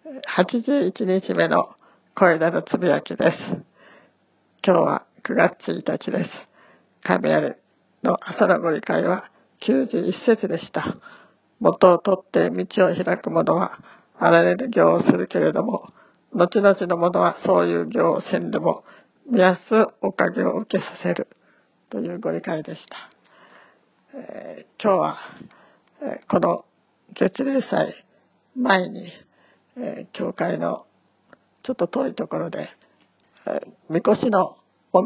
81日目の声でのつぶやきです。今日は9月1日です。神有の朝のご理解は91節でした。元を取って道を開く者はあらゆる行をするけれども、後々の者はそういう行をせんでも見やすおかげを受けさせるというご理解でした。今日は、この月例祭前に、教会のちょっと遠いところで、おみこしの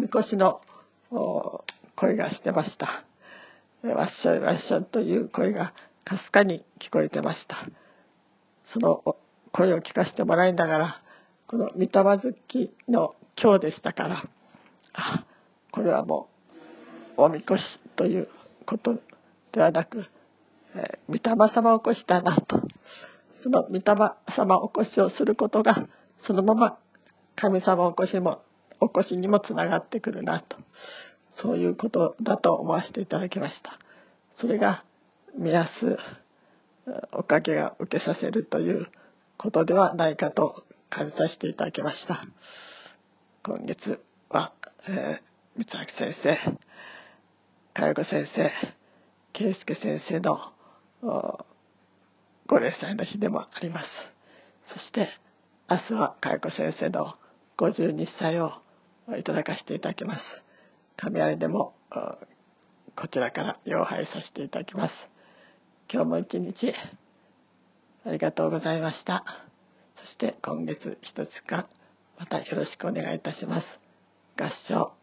声がしてました。わっしょいわっしょいという声がかすかに聞こえてました。その声を聞かせてもらいながら、この御霊月の今日でしたから、これはもうおみこしということではなく、御霊様おこしだなと。その御霊様おこしをすることがそのまま神様おこしにもつながってくるなと、そういうことだと思わせていただきました。それが見やすおかげが受けさせるということではないかと感じさせていただきました。今月は、三明先生、佳代子先生、圭介先生のご霊祭の日でもあります。そして明日は佳代子先生の52歳をいただかせていただきます。神有でもこちらから礼拝させていただきます。今日も一日ありがとうございました。そして今月一つ間またよろしくお願いいたします。合唱